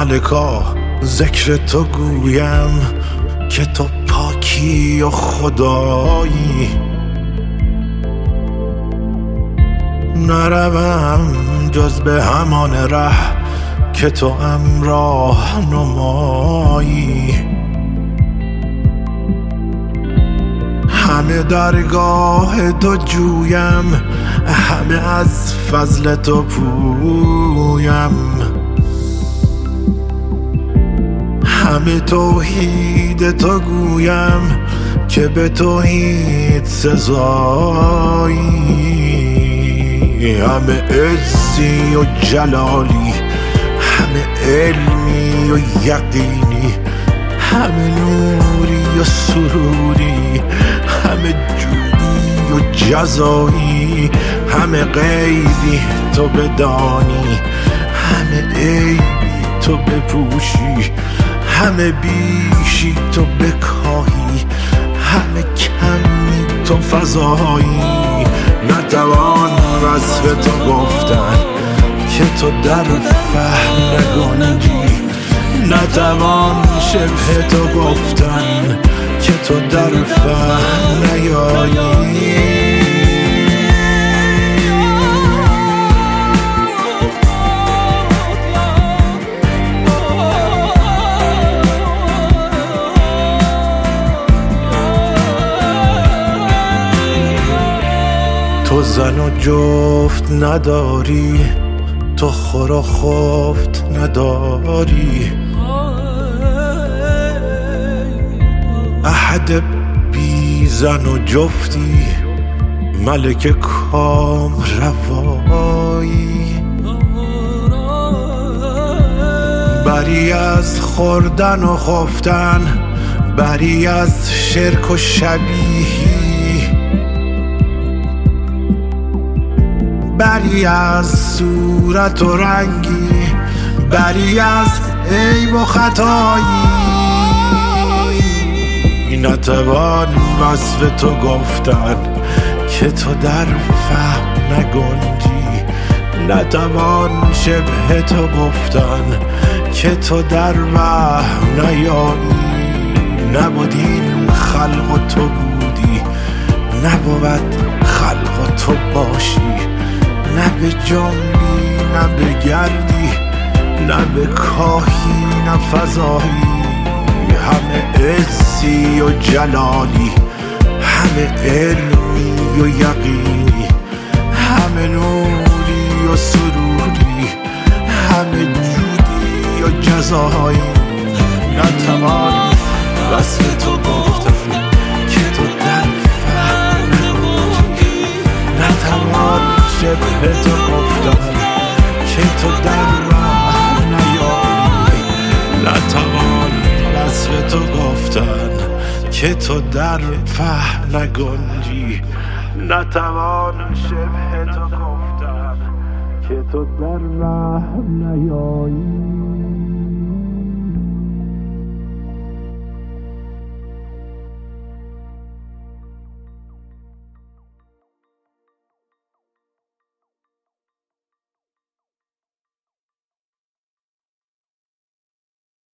ملکا ذکر تو گویم که تو پاکی و خدایی. نروم جز به همان ره که تو راه نمایی. همه درگاه تو جویم، همه از فضل تو پویم، همه توحید تو گویم که به توحید سزایی. همه عزی و جلالی، همه علمی و یقینی، همه نوری و سروری، همه جودی و جزایی. همه غیبی تو بدانی، همه عیبی تو بپوشی، همه بیشی تو بکاهی، همه کمی تو فضایی. نتوان وصف تو گفتن که تو در فهم نگنجی، نتوان شبه تو گفتن که تو در فهم نیایی. تو زن و جفت نداری، تو خور و خفت نداری، احد بی زن و جفتی، ملک کام روایی. بری از خوردن و خفتن، بری از شرک و شبیهی، بری از صورت و رنگی، بری از عیب و خطایی. نتوان وصف تو گفتن که تو در فهم نگنجی، نتوان شبه تو گفتن که تو در وهم نیایی. نبود این خلق و تو بودی، نبود خلق و تو باشی، نه به جنبی نه به گردی، نه به کاهی نه فضایی. همه عزی و جلالی، همه علمی و یقینی، همه نوری و سروری، همه جودی و جزایی. نتوان وصف تو گفتن که تو در فهم نگنجی، نتوان شبه تو گفتن که تو در راه نیایی. نتوان وصف تو گفتن که تو در فهم نگنجی، نتوان شبه تو گفتن که تو در راه نیایی.